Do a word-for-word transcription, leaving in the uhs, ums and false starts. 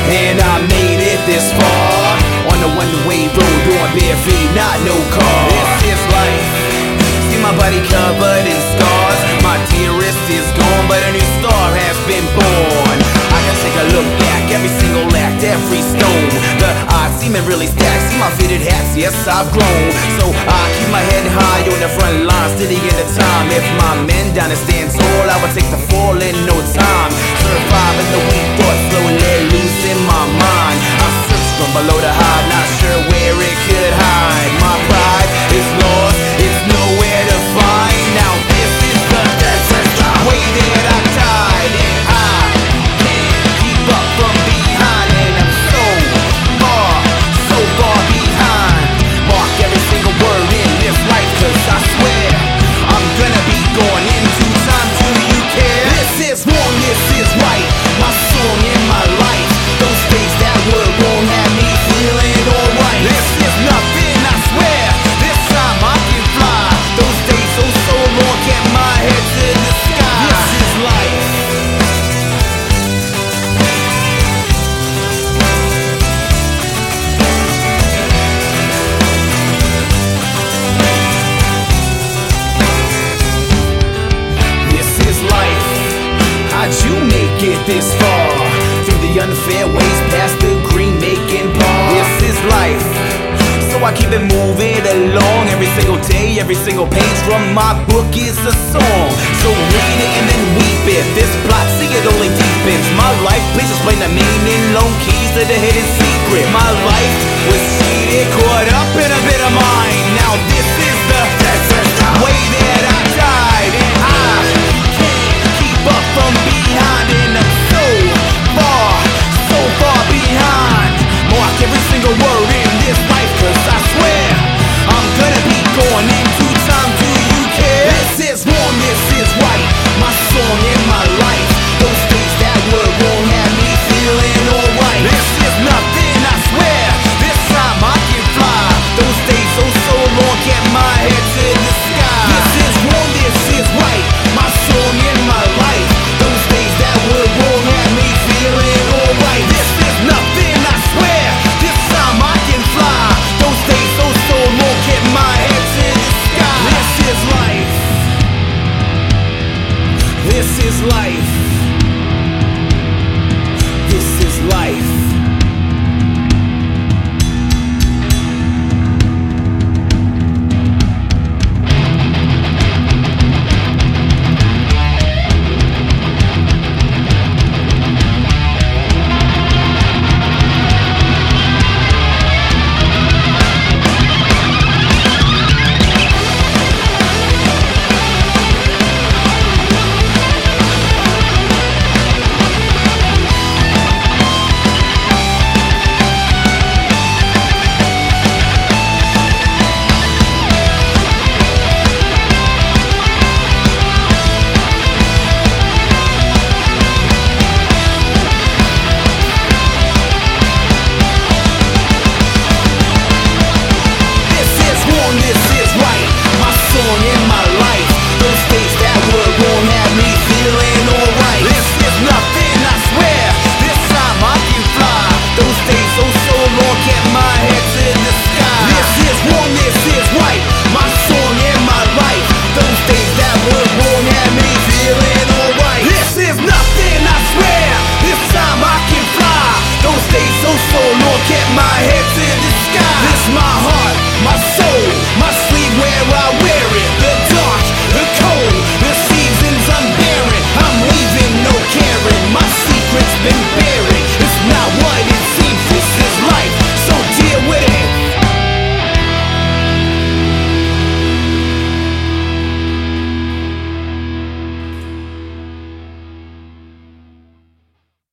and I made it this far on the one-way road, doing bare feet, not no car. This is life. See my body covered in scars. My dearest is gone, but a new star has been born. I can take a look back, every single act, every stone. The odds seem really stacked. See my fitted hats, yes I've grown. So I keep my head high on the front lines till the end of time. If my men down and stand tall, I would take the fall in no time. Surviving the weak thoughts, slowly loose in my mind. I search from below to hide, not sure where it could hide. My pride is lost, it's nowhere to find. Now this is the desert way that I died, and I can't keep up from behind. And I'm so far, so far behind. Mark every single word in this life, cause I swear I'm gonna be going into time. Do you care? This is wrong, this is right. My song in my life. Those days that were wrong had me feeling alright. This is nothing, I swear. This time I can fly. Those days so, so long kept my head to the sky. This is life. This is life. How'd you make it this far? Through the unfair ways, past the green making bar. This is life. So I keep it moving along. Every single day, every single page from my book is a song. So read it and then weep it. This plot, see it only deepens my life. Please explain the meaning, lone keys to the hidden secret. My life was seeded,